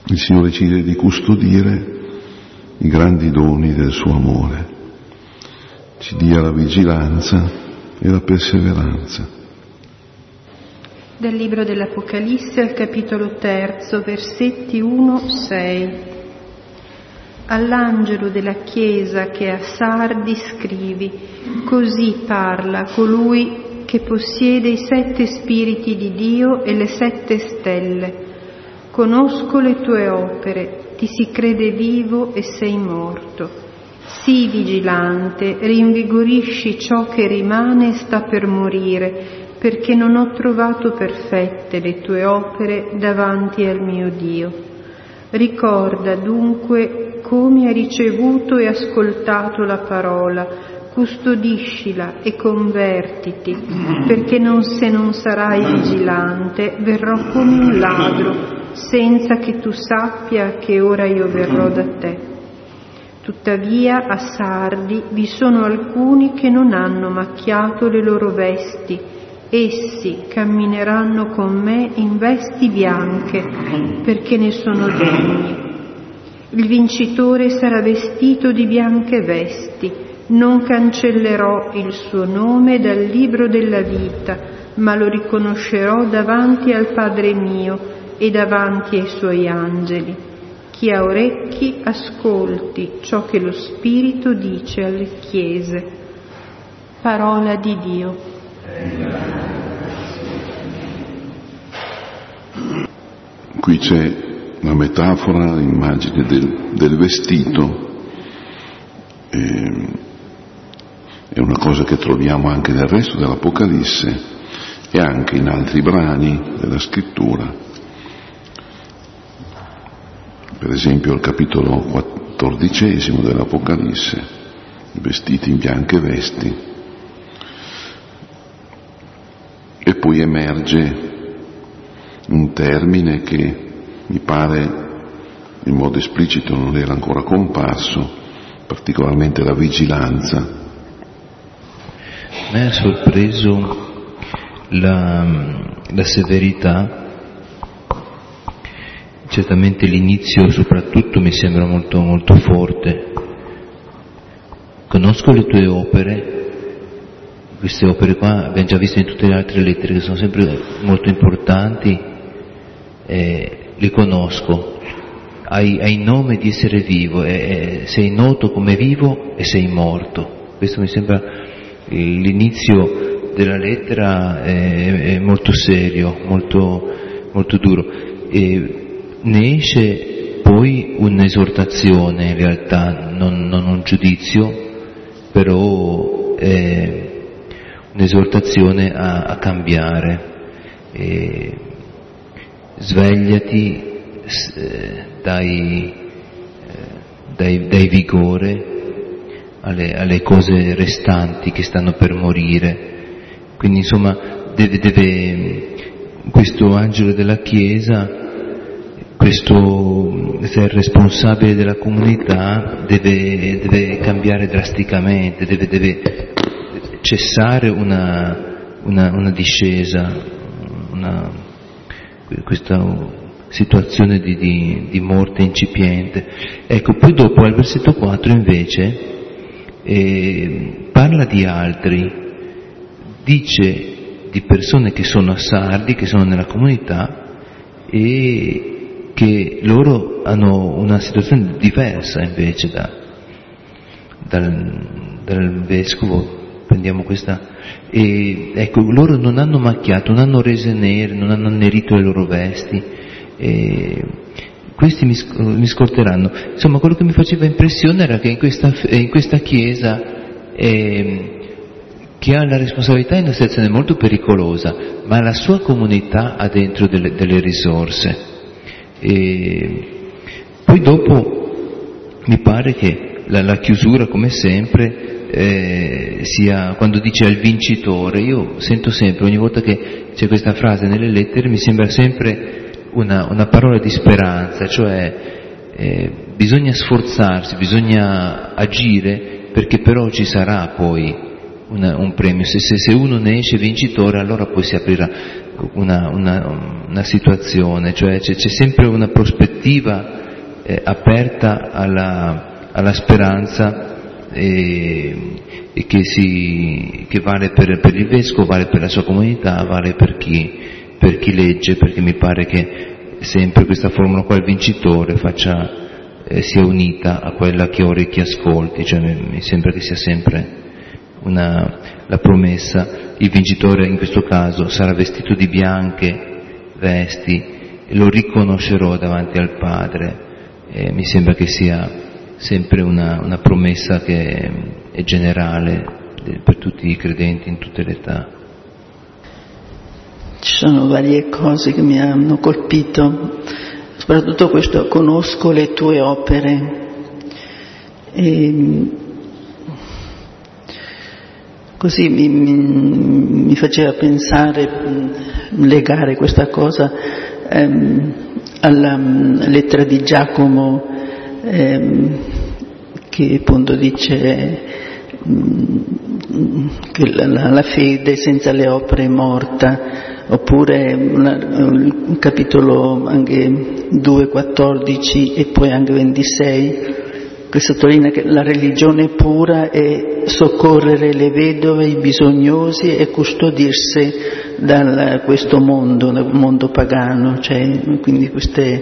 Il Signore ci chiede di custodire i grandi doni del suo amore, ci dia la vigilanza e la perseveranza. Dal libro dell'Apocalisse al capitolo 3, versetti 1-6. All'angelo della chiesa che è a Sardi scrivi: così parla colui che possiede i 7 spiriti di Dio e le 7 stelle. Conosco le tue opere, ti si crede vivo e sei morto. Sii vigilante, rinvigorisci ciò che rimane e sta per morire, perché non ho trovato perfette le tue opere davanti al mio Dio. Ricorda dunque come hai ricevuto e ascoltato la parola, custodiscila e convertiti, perché se non sarai vigilante verrò come un ladro, senza che tu sappia a che ora io verrò da te. Tuttavia a Sardi vi sono alcuni che non hanno macchiato le loro vesti. Essi cammineranno con me in vesti bianche, perché ne sono degni. Il vincitore sarà vestito di bianche vesti. Non cancellerò il suo nome dal libro della vita, ma lo riconoscerò davanti al Padre mio e davanti ai suoi angeli. Chi ha orecchi ascolti ciò che lo Spirito dice alle chiese. Parola di Dio. Qui c'è la metafora, l'immagine del vestito. È una cosa che troviamo anche nel resto dell'Apocalisse e anche in altri brani della Scrittura. Per esempio al capitolo 14 dell'Apocalisse, vestiti in bianche vesti. E poi emerge un termine che mi pare in modo esplicito non era ancora comparso, particolarmente la vigilanza. Mi ha sorpreso la severità. Certamente l'inizio soprattutto mi sembra molto, molto forte. Conosco le tue opere, queste opere qua abbiamo già visto in tutte le altre lettere che sono sempre molto importanti, le conosco, hai nome di essere vivo, sei noto come vivo e sei morto. Questo mi sembra l'inizio della lettera, è molto serio, molto, molto duro. Ne esce poi un'esortazione in realtà, non un giudizio, però un'esortazione a cambiare. Svegliati, dai vigore alle cose restanti che stanno per morire. Quindi insomma questo angelo della Chiesa, questo se è responsabile della comunità, deve cambiare drasticamente, deve cessare una discesa, questa situazione di morte incipiente. Ecco, poi dopo al versetto 4 invece parla di altri, dice di persone che sono a Sardi, che sono nella comunità e che loro hanno una situazione diversa invece dal vescovo. Prendiamo questa, e ecco, loro non hanno macchiato, non hanno rese nere, non hanno annerito le loro vesti, questi mi scorteranno. Insomma, quello che mi faceva impressione era che in questa chiesa che ha la responsabilità in una situazione molto pericolosa, ma la sua comunità ha dentro delle risorse. Poi dopo mi pare che la chiusura, come sempre, sia quando dice al vincitore. Io sento sempre, ogni volta che c'è questa frase nelle lettere, mi sembra sempre una parola di speranza, cioè bisogna sforzarsi, bisogna agire, perché però ci sarà poi un premio. Se uno ne esce vincitore, allora poi si aprirà una situazione, cioè c'è sempre una prospettiva aperta alla speranza e che vale per il vescovo, vale per la sua comunità, vale per chi legge, perché mi pare che sempre questa formula qua, il vincitore, sia unita a quella che ora chi ascolti, cioè mi sembra che sia sempre la promessa. Il vincitore in questo caso sarà vestito di bianche vesti e lo riconoscerò davanti al Padre. Mi sembra che sia sempre una promessa che è generale per tutti i credenti in tutte le età. Ci sono varie cose che mi hanno colpito, soprattutto questo: conosco le tue opere. Così mi faceva pensare, legare questa cosa alla lettera di Giacomo, che appunto dice che la fede senza le opere è morta, oppure il capitolo anche 2,14 e poi anche 26, che sottolinea che la religione pura è soccorrere le vedove, i bisognosi e custodirsi da questo mondo, dal mondo pagano, cioè, quindi queste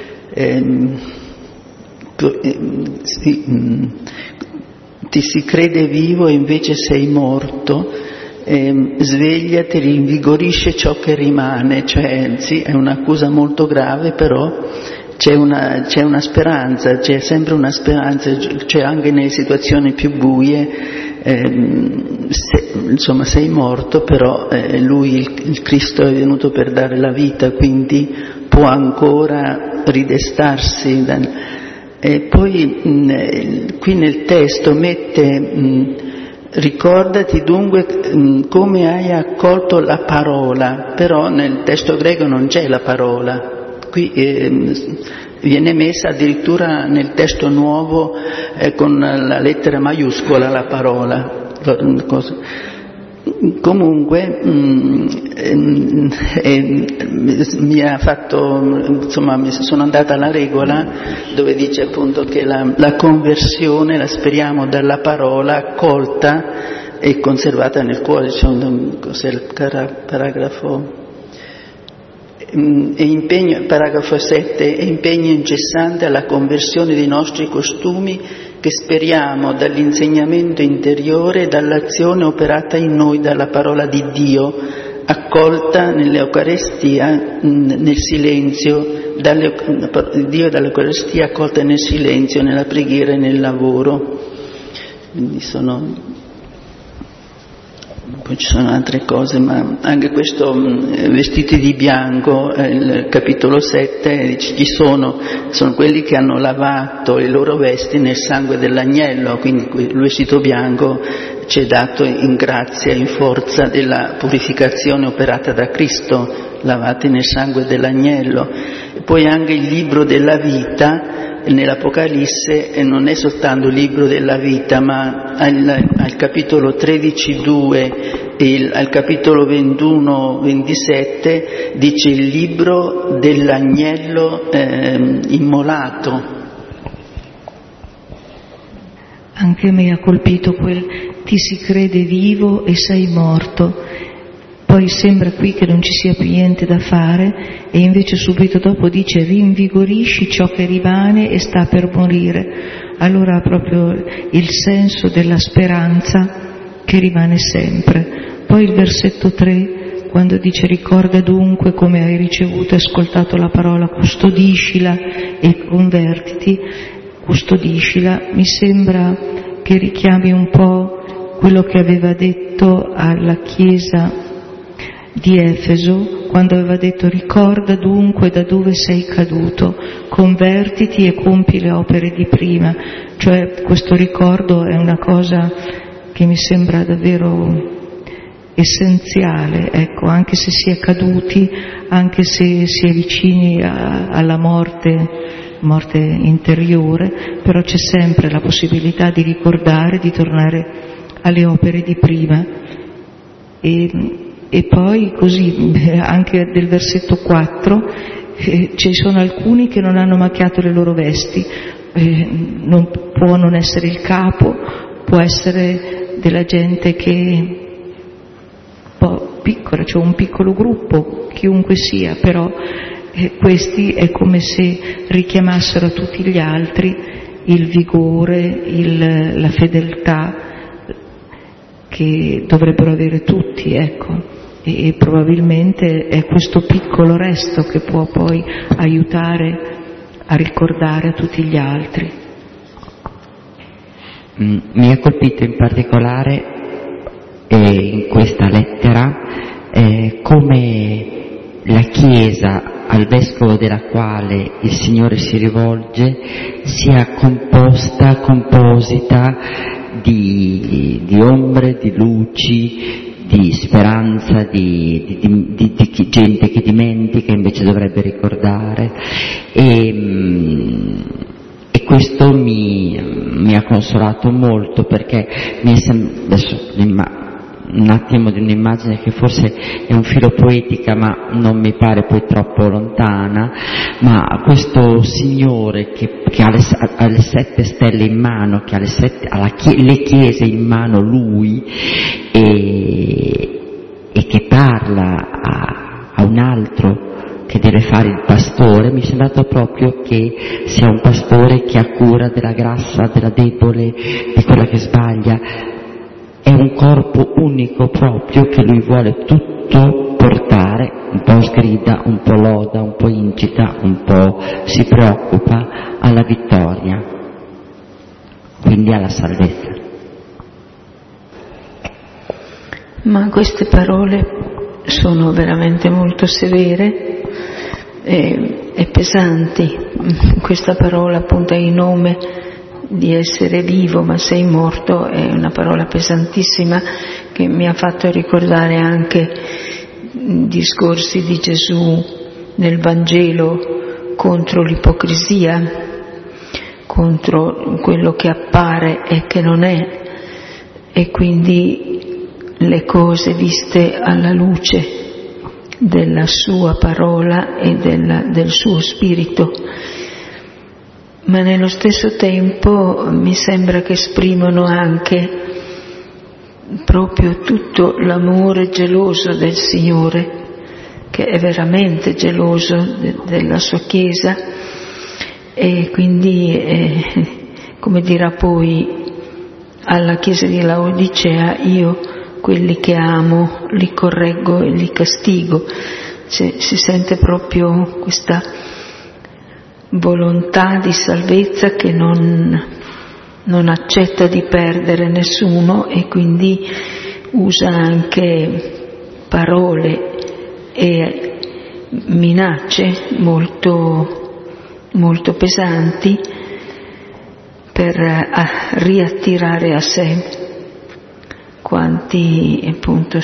ti si crede vivo e invece sei morto, svegliati, rinvigorisce ciò che rimane, cioè sì, è un'accusa molto grave, però c'è una speranza, c'è sempre una speranza, c'è anche nelle situazioni più buie, insomma sei morto, però lui, il Cristo, è venuto per dare la vita, quindi può ancora ridestarsi. E poi qui nel testo mette: ricordati dunque come hai accolto la parola, però nel testo greco non c'è la parola. Qui viene messa addirittura nel testo nuovo con la lettera maiuscola la parola. Comunque mi ha fatto, insomma, sono andata alla regola dove dice appunto che la conversione la speriamo dalla parola accolta e conservata nel cuore. Cos'è il paragrafo? Paragrafo 7, è impegno incessante alla conversione dei nostri costumi che speriamo dall'insegnamento interiore e dall'azione operata in noi dalla parola di Dio, accolta nell'Eucarestia nel silenzio, Dio dall'Eucarestia accolta nel silenzio, nella preghiera e nel lavoro. Quindi poi ci sono altre cose, ma anche questo vestiti di bianco, il capitolo 7, ci sono quelli che hanno lavato le loro vesti nel sangue dell'agnello, quindi il vestito bianco ci è dato in grazia, in forza della purificazione operata da Cristo, lavati nel sangue dell'agnello. E poi anche il libro della vita nell'Apocalisse non è soltanto il libro della vita, ma al capitolo 13,2 e al capitolo 21-27 dice il libro dell'agnello immolato. Anche me ha colpito ti si crede vivo e sei morto. Poi sembra qui che non ci sia più niente da fare e invece subito dopo dice rinvigorisci ciò che rimane e sta per morire. Allora ha proprio il senso della speranza che rimane sempre. Poi il versetto 3, quando dice ricorda dunque come hai ricevuto e ascoltato la parola, custodiscila e convertiti, custodiscila, mi sembra che richiami un po' quello che aveva detto alla Chiesa di Efeso, quando aveva detto ricorda dunque da dove sei caduto, convertiti e compi le opere di prima. Cioè questo ricordo è una cosa che mi sembra davvero essenziale, ecco, anche se si è caduti, anche se si è vicini alla morte interiore, però c'è sempre la possibilità di ricordare, di tornare alle opere di prima. E E poi così anche del versetto 4 ci sono alcuni che non hanno macchiato le loro vesti, può non essere il capo, può essere della gente che un po' piccola, cioè un piccolo gruppo, chiunque sia, però questi è come se richiamassero a tutti gli altri il vigore, la fedeltà che dovrebbero avere tutti, ecco. E probabilmente è questo piccolo resto che può poi aiutare a ricordare a tutti gli altri. Mi ha colpito in particolare in questa lettera come la Chiesa al Vescovo della quale il Signore si rivolge sia composita di ombre, di luci, di speranza, di gente che dimentica invece dovrebbe ricordare, e questo mi ha consolato molto, perché adesso un attimo di un'immagine che forse è un filo poetica ma non mi pare poi troppo lontana, ma questo Signore che ha le 7 stelle in mano, che ha le chiese in mano Lui, e che parla a un altro che deve fare il pastore, mi è sembrato proprio che sia un pastore che ha cura della grassa, della debole, di quella che sbaglia. È un corpo unico proprio che lui vuole tutto portare, un po' sgrida, un po' loda, un po' incita, un po' si preoccupa alla vittoria, quindi alla salvezza. Ma queste parole sono veramente molto severe e pesanti. Questa parola appunto in nome di essere vivo ma sei morto è una parola pesantissima che mi ha fatto ricordare anche discorsi di Gesù nel Vangelo contro l'ipocrisia, contro quello che appare e che non è, e quindi le cose viste alla luce della sua parola e del suo spirito. Ma nello stesso tempo mi sembra che esprimono anche proprio tutto l'amore geloso del Signore, che è veramente geloso della sua Chiesa, e quindi come dirà poi alla Chiesa di Laodicea: io quelli che amo li correggo e li castigo. Cioè, si sente proprio questa volontà di salvezza che non accetta di perdere nessuno, e quindi usa anche parole e minacce molto, molto pesanti per riattirare a sé quanti appunto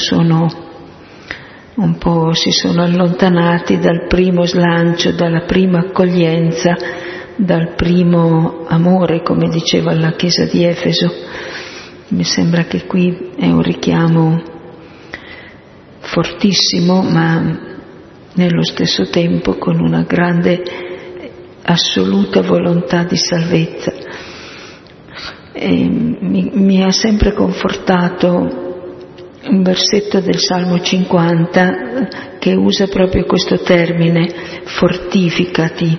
si sono allontanati dal primo slancio, dalla prima accoglienza, dal primo amore, come diceva la Chiesa di Efeso. Mi sembra che qui è un richiamo fortissimo, ma nello stesso tempo con una grande assoluta volontà di salvezza. Mi ha sempre confortato un versetto del Salmo 50 che usa proprio questo termine, fortificati.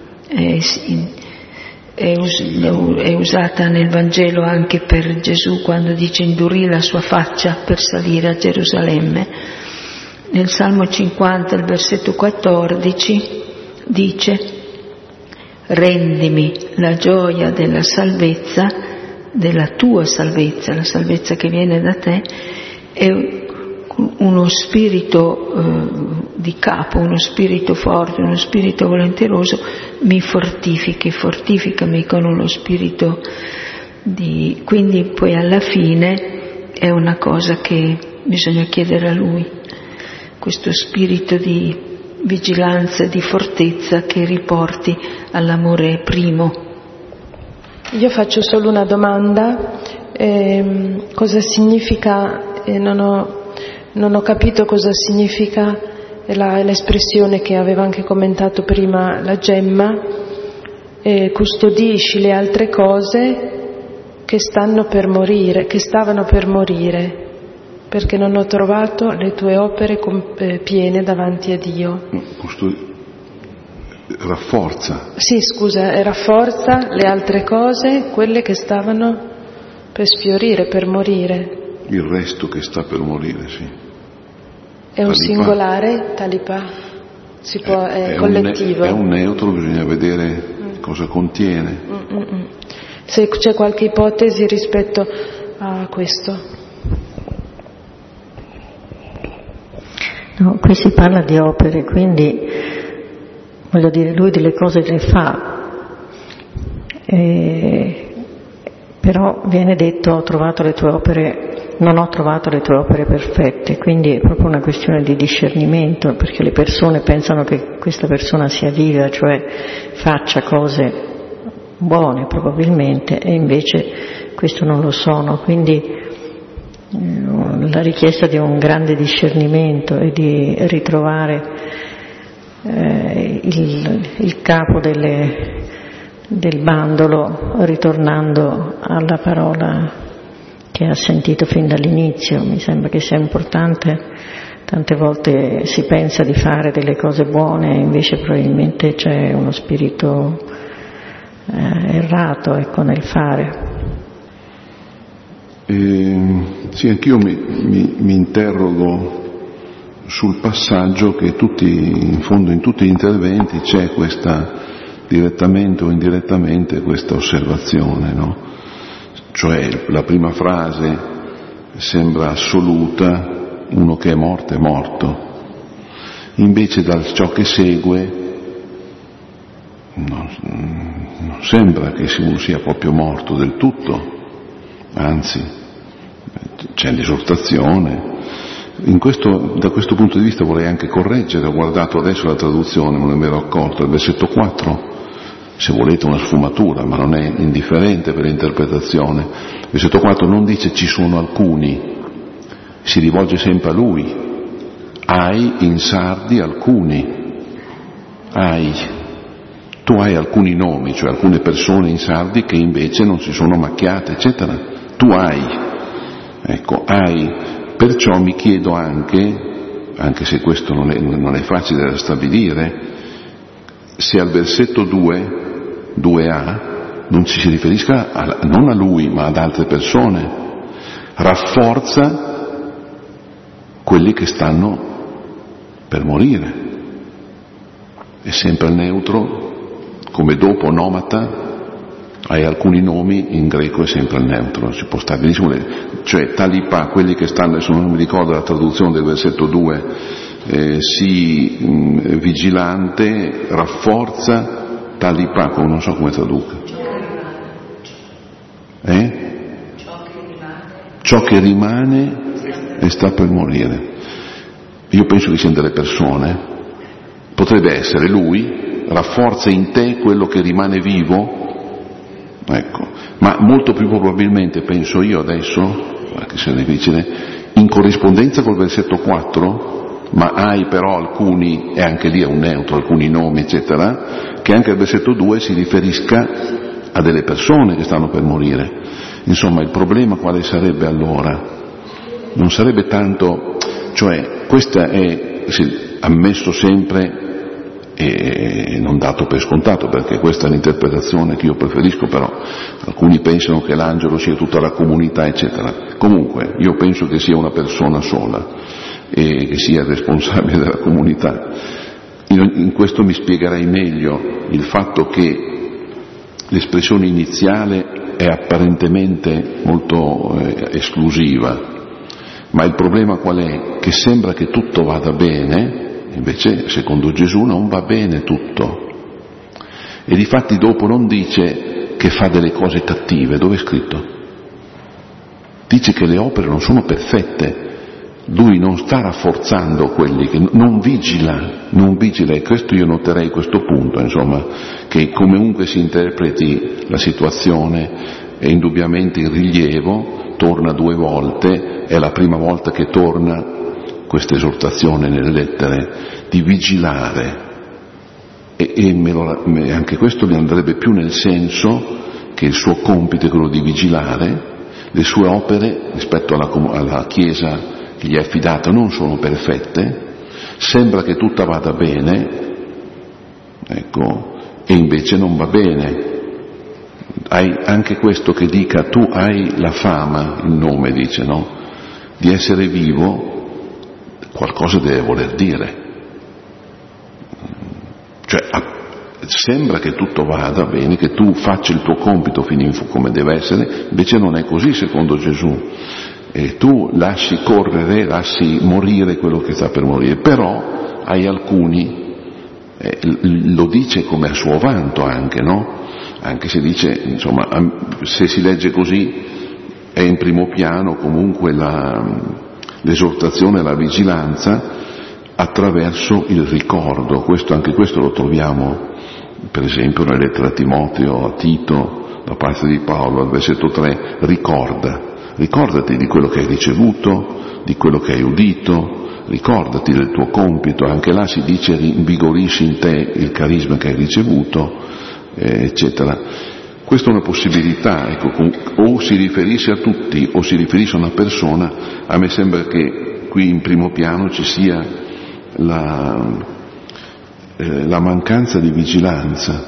È usata nel Vangelo anche per Gesù quando dice indurì la sua faccia per salire a Gerusalemme. Nel Salmo 50, il versetto 14, dice: rendimi la gioia della salvezza, della tua salvezza, la salvezza che viene da te, e uno spirito di capo, uno spirito forte, uno spirito volenteroso mi fortificami con uno spirito di... Quindi poi alla fine è una cosa che bisogna chiedere a Lui, questo spirito di vigilanza, di fortezza che riporti all'amore primo. Io faccio solo una domanda, cosa significa, non ho non ho capito cosa significa l'espressione che aveva anche commentato prima la Gemma, custodisci le altre cose che stavano per morire, perché non ho trovato le tue opere piene davanti a Dio. Rafforza. Sì, scusa, rafforza le altre cose, quelle che stavano per sfiorire, per morire. Il resto che sta per morire, sì. È un singolare, talipà? È collettivo. È un neutro, bisogna vedere cosa contiene. Se c'è qualche ipotesi rispetto a questo. No, qui si parla di opere, quindi voglio dire, lui delle cose le fa, però viene detto ho trovato le tue opere, non ho trovato le tue opere perfette, quindi è proprio una questione di discernimento, perché le persone pensano che questa persona sia viva, cioè faccia cose buone probabilmente, e invece questo non lo sono, quindi la richiesta di un grande discernimento e di ritrovare il capo del bandolo ritornando alla parola che ha sentito fin dall'inizio, mi sembra che sia importante. Tante volte si pensa di fare delle cose buone, invece probabilmente c'è uno spirito errato, ecco, nel fare. Sì, anch'io mi interrogo sul passaggio che in fondo in tutti gli interventi c'è questa, direttamente o indirettamente, questa osservazione, no? Cioè la prima frase sembra assoluta, uno che è morto, invece da ciò che segue non sembra che uno sia proprio morto del tutto, anzi c'è l'esortazione. Da questo punto di vista vorrei anche correggere, ho guardato adesso la traduzione, non ne mi ero accorto, il versetto 4, se volete una sfumatura, ma non è indifferente per l'interpretazione. Il versetto 4 non dice ci sono alcuni, si rivolge sempre a lui. Hai in Sardi alcuni, tu hai alcuni nomi, cioè alcune persone in Sardi che invece non si sono macchiate, eccetera. Tu hai. Perciò mi chiedo anche se questo non è facile da stabilire, se al versetto 2a non ci si riferisca non a lui ma ad altre persone, rafforza quelli che stanno per morire. È sempre il neutro, come dopo nomata, hai alcuni nomi, in greco è sempre il neutro, si può stare benissimo, cioè talipà, quelli che stanno, adesso non mi ricordo la traduzione del versetto 2, vigilante, rafforza, talipà, non so come traduca. Ciò che rimane e sta per morire. Io penso che siano delle persone, potrebbe essere lui, rafforza in te quello che rimane vivo, ecco, ma molto più probabilmente, penso io adesso, anche se è difficile, in corrispondenza col versetto 4, ma hai però alcuni, e anche lì è un neutro, alcuni nomi, eccetera, che anche al versetto 2 si riferisca a delle persone che stanno per morire. Insomma, il problema quale sarebbe allora? Non sarebbe tanto, cioè, questa è ammesso sempre e non dato per scontato, perché questa è l'interpretazione che io preferisco, però alcuni pensano che l'angelo sia tutta la comunità, eccetera. Comunque io penso che sia una persona sola e che sia responsabile della comunità. In questo mi spiegherei meglio il fatto che l'espressione iniziale è apparentemente molto esclusiva, ma il problema qual è? Che sembra che tutto vada bene, invece secondo Gesù non va bene tutto, e difatti dopo non dice che fa delle cose cattive, dove è scritto? Dice che le opere non sono perfette, lui non sta rafforzando quelli che non vigila, e questo io noterei questo punto, insomma, che comunque si interpreti la situazione è indubbiamente in rilievo, torna 2 volte, è la prima volta che torna questa esortazione nelle lettere, di vigilare, e anche questo mi andrebbe più nel senso che il suo compito è quello di vigilare, le sue opere rispetto alla Chiesa che gli è affidata non sono perfette, sembra che tutta vada bene, ecco, e invece non va bene. Hai anche questo che dica: tu hai la fama, il nome dice, no? Di essere vivo, qualcosa deve voler dire. Cioè, sembra che tutto vada bene, che tu faccia il tuo compito fino in fondo come deve essere, invece non è così secondo Gesù. E tu lasci correre, lasci morire quello che sta per morire, però hai alcuni, lo dice come a suo vanto anche, no? Anche se dice, insomma, se si legge così è in primo piano comunque l'esortazione alla vigilanza attraverso il ricordo. Anche questo lo troviamo per esempio nella lettera a Timoteo, a Tito, da parte di Paolo, al versetto 3, ricordati di quello che hai ricevuto, di quello che hai udito, ricordati del tuo compito, anche là si dice invigorisci in te il carisma che hai ricevuto, eccetera. Questa è una possibilità, ecco, o si riferisce a tutti o si riferisce a una persona. A me sembra che qui in primo piano ci sia la mancanza di vigilanza,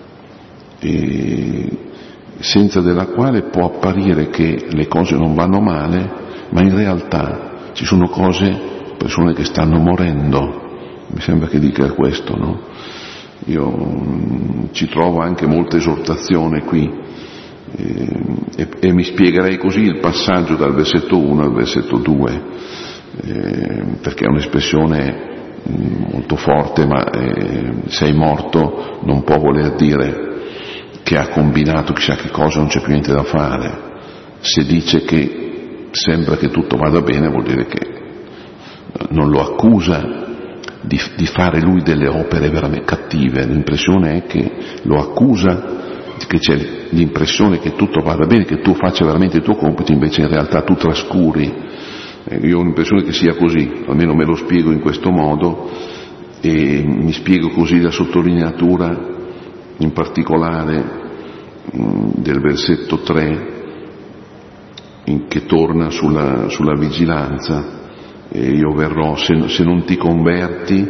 senza della quale può apparire che le cose non vanno male, ma in realtà ci sono persone che stanno morendo. Mi sembra che dica questo, no? Io ci trovo anche molta esortazione qui, e mi spiegherei così il passaggio dal versetto 1 al versetto 2, perché è un'espressione molto forte, ma sei morto non può voler dire che ha combinato chissà che cosa, non c'è più niente da fare. Se dice che sembra che tutto vada bene, vuol dire che non lo accusa di fare lui delle opere veramente cattive. L'impressione è che lo accusa, che c'è l'impressione che tutto vada bene, che tu faccia veramente il tuo compito, invece in realtà tu trascuri. Io ho l'impressione che sia così, almeno me lo spiego in questo modo, e mi spiego così la sottolineatura in particolare del versetto 3 che torna sulla vigilanza. E io verrò, se non ti converti,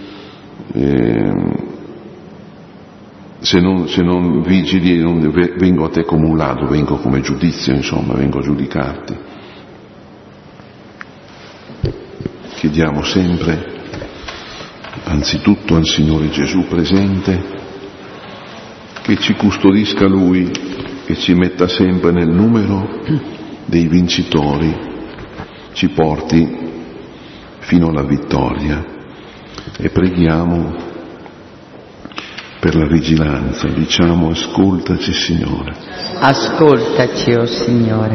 se non vigili, vengo a te come un ladro, vengo come giudizio, insomma, vengo a giudicarti. Chiediamo sempre, anzitutto al Signore Gesù presente, che ci custodisca Lui e ci metta sempre nel numero dei vincitori, ci porti fino alla vittoria. E preghiamo per la vigilanza, diciamo: ascoltaci Signore. Ascoltaci, o Signore.